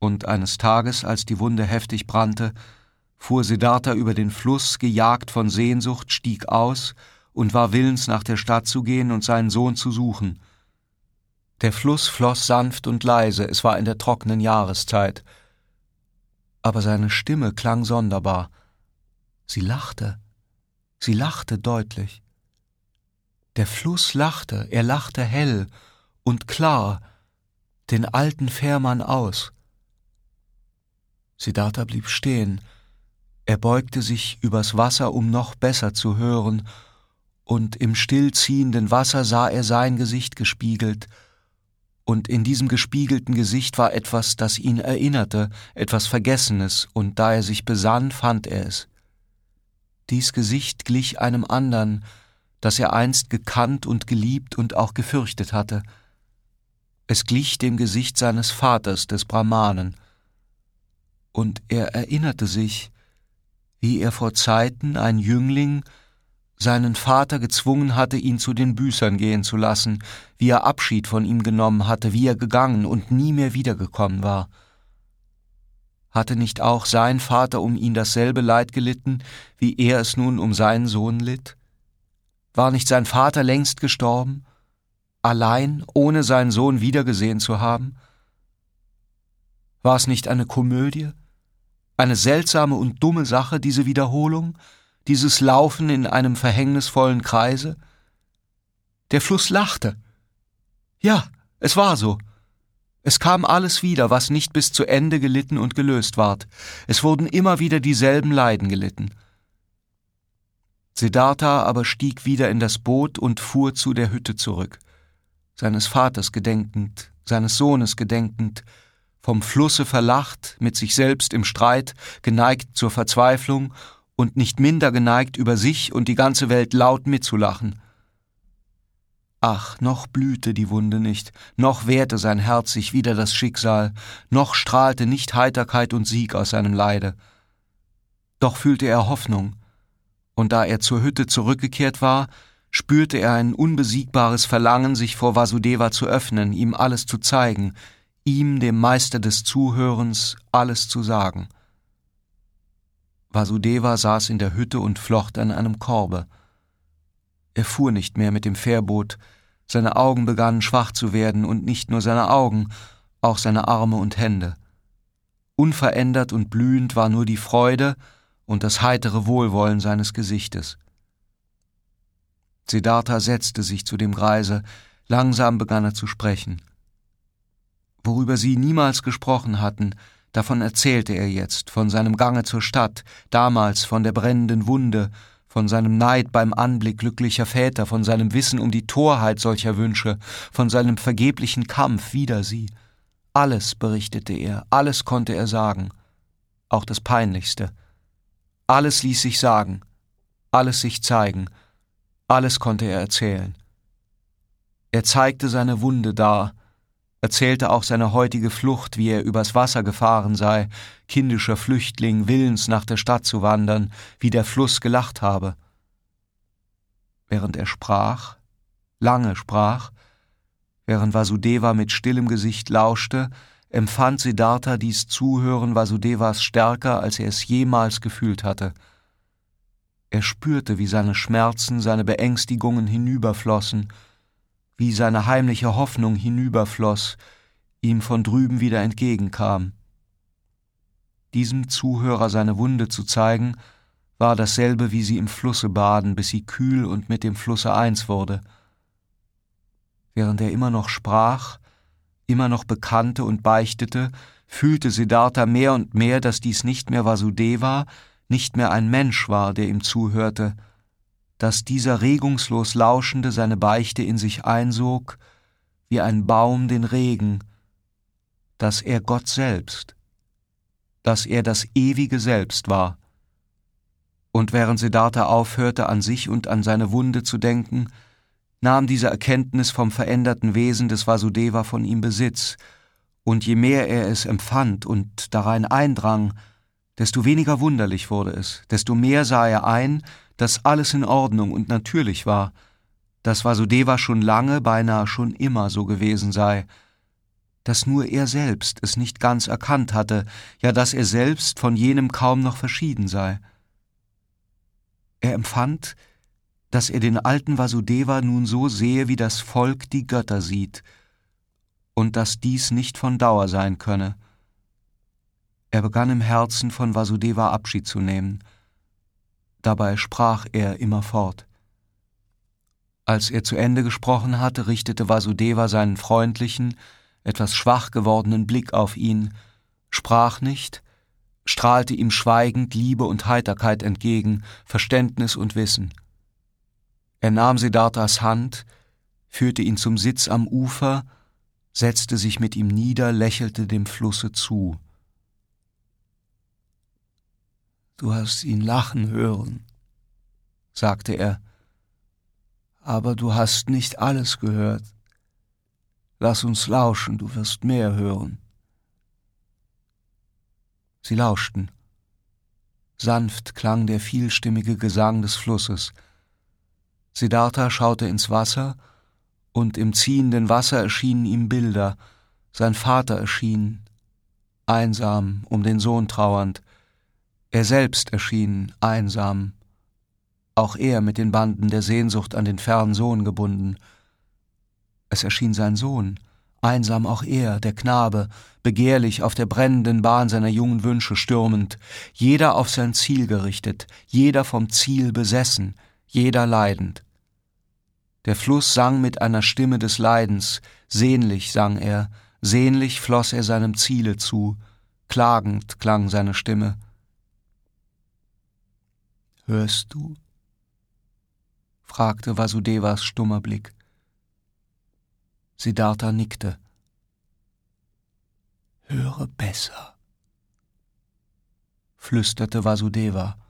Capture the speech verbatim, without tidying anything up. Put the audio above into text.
Und eines Tages, als die Wunde heftig brannte, fuhr Siddhartha über den Fluss, gejagt von Sehnsucht, stieg aus und war willens, nach der Stadt zu gehen und seinen Sohn zu suchen. Der Fluss floss sanft und leise, es war in der trockenen Jahreszeit. Aber seine Stimme klang sonderbar. Sie lachte, sie lachte deutlich. Der Fluss lachte, er lachte hell und klar, den alten Fährmann aus. Siddhartha blieb stehen. Er beugte sich übers Wasser, um noch besser zu hören, und im stillziehenden Wasser sah er sein Gesicht gespiegelt, und in diesem gespiegelten Gesicht war etwas, das ihn erinnerte, etwas Vergessenes, und da er sich besann, fand er es. Dies Gesicht glich einem andern, das er einst gekannt und geliebt und auch gefürchtet hatte. Es glich dem Gesicht seines Vaters, des Brahmanen. Und er erinnerte sich, wie er vor Zeiten, ein Jüngling, seinen Vater gezwungen hatte, ihn zu den Büßern gehen zu lassen, wie er Abschied von ihm genommen hatte, wie er gegangen und nie mehr wiedergekommen war. Hatte nicht auch sein Vater um ihn dasselbe Leid gelitten, wie er es nun um seinen Sohn litt? War nicht sein Vater längst gestorben, allein, ohne seinen Sohn wiedergesehen zu haben? War es nicht eine Komödie? Eine seltsame und dumme Sache, diese Wiederholung, dieses Laufen in einem verhängnisvollen Kreise? Der Fluss lachte. Ja, es war so. Es kam alles wieder, was nicht bis zu Ende gelitten und gelöst ward. Es wurden immer wieder dieselben Leiden gelitten. Siddhartha aber stieg wieder in das Boot und fuhr zu der Hütte zurück, seines Vaters gedenkend, seines Sohnes gedenkend, vom Flusse verlacht, mit sich selbst im Streit, geneigt zur Verzweiflung und nicht minder geneigt, über sich und die ganze Welt laut mitzulachen. Ach, noch blühte die Wunde nicht, noch wehrte sein Herz sich wider das Schicksal, noch strahlte nicht Heiterkeit und Sieg aus seinem Leide. Doch fühlte er Hoffnung, und da er zur Hütte zurückgekehrt war, spürte er ein unbesiegbares Verlangen, sich vor Vasudeva zu öffnen, ihm alles zu zeigen, ihm, dem Meister des Zuhörens, alles zu sagen. Vasudeva saß in der Hütte und flocht an einem Korbe. Er fuhr nicht mehr mit dem Fährboot, seine Augen begannen schwach zu werden, und nicht nur seine Augen, auch seine Arme und Hände. Unverändert und blühend war nur die Freude und das heitere Wohlwollen seines Gesichtes. Siddhartha setzte sich zu dem Greise, langsam begann er zu sprechen. Worüber sie niemals gesprochen hatten, davon erzählte er jetzt, von seinem Gange zur Stadt, damals von der brennenden Wunde, von seinem Neid beim Anblick glücklicher Väter, von seinem Wissen um die Torheit solcher Wünsche, von seinem vergeblichen Kampf wider sie. Alles berichtete er, alles konnte er sagen, auch das Peinlichste. Alles ließ sich sagen, alles sich zeigen, alles konnte er erzählen. Er zeigte seine Wunde dar, erzählte auch seine heutige Flucht, wie er übers Wasser gefahren sei, kindischer Flüchtling, willens nach der Stadt zu wandern, wie der Fluss gelacht habe. Während er sprach, lange sprach, während Vasudeva mit stillem Gesicht lauschte, empfand Siddhartha dies Zuhören Vasudevas stärker, als er es jemals gefühlt hatte. Er spürte, wie seine Schmerzen, seine Beängstigungen hinüberflossen, wie seine heimliche Hoffnung hinüberfloss, ihm von drüben wieder entgegenkam. Diesem Zuhörer seine Wunde zu zeigen, war dasselbe wie sie im Flusse baden, bis sie kühl und mit dem Flusse eins wurde. Während er immer noch sprach, immer noch bekannte und beichtete, fühlte Siddhartha mehr und mehr, dass dies nicht mehr Vasudeva, nicht mehr ein Mensch war, der ihm zuhörte, dass dieser regungslos Lauschende seine Beichte in sich einsog, wie ein Baum den Regen, dass er Gott selbst, dass er das ewige Selbst war. Und während Siddhartha aufhörte, an sich und an seine Wunde zu denken, nahm diese Erkenntnis vom veränderten Wesen des Vasudeva von ihm Besitz, und je mehr er es empfand und darein eindrang, desto weniger wunderlich wurde es, desto mehr sah er ein, dass alles in Ordnung und natürlich war, dass Vasudeva schon lange, beinahe schon immer so gewesen sei, dass nur er selbst es nicht ganz erkannt hatte, ja dass er selbst von jenem kaum noch verschieden sei. Er empfand, dass er den alten Vasudeva nun so sehe, wie das Volk die Götter sieht, und dass dies nicht von Dauer sein könne. Er begann im Herzen von Vasudeva Abschied zu nehmen. Dabei sprach er immerfort. Als er zu Ende gesprochen hatte, richtete Vasudeva seinen freundlichen, etwas schwach gewordenen Blick auf ihn, sprach nicht, strahlte ihm schweigend Liebe und Heiterkeit entgegen, Verständnis und Wissen. Er nahm Siddharthas Hand, führte ihn zum Sitz am Ufer, setzte sich mit ihm nieder, lächelte dem Flusse zu. »Du hast ihn lachen hören«, sagte er, »aber du hast nicht alles gehört. Lass uns lauschen, du wirst mehr hören.« Sie lauschten. Sanft klang der vielstimmige Gesang des Flusses. Siddhartha schaute ins Wasser, und im ziehenden Wasser erschienen ihm Bilder. Sein Vater erschien, einsam, um den Sohn trauernd. Er selbst erschien, einsam, auch er mit den Banden der Sehnsucht an den fernen Sohn gebunden. Es erschien sein Sohn, einsam auch er, der Knabe, begehrlich auf der brennenden Bahn seiner jungen Wünsche stürmend, jeder auf sein Ziel gerichtet, jeder vom Ziel besessen, jeder leidend. Der Fluss sang mit einer Stimme des Leidens, sehnlich sang er, sehnlich floss er seinem Ziele zu, klagend klang seine Stimme. »Hörst du?« fragte Vasudevas stummer Blick. Siddhartha nickte. »Höre besser«, flüsterte Vasudeva.